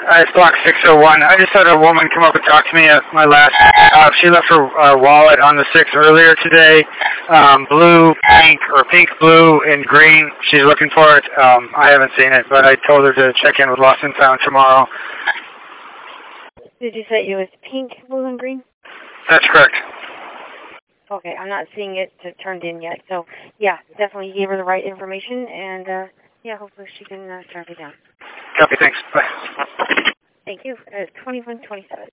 It's block 601. I just had a woman come up and talk to me at my last stop. She left her wallet on the 6th earlier today. Blue, pink, or pink, blue, and green. She's looking for it. I haven't seen it, but I told her to check in with Lost and Found tomorrow. Did you say it was pink, blue, and green? That's correct. Okay, I'm not seeing it turned in yet. So, yeah, definitely gave her the right information, and, yeah, hopefully she can track it down. Copy, thanks. Bye. Thank you. 2127.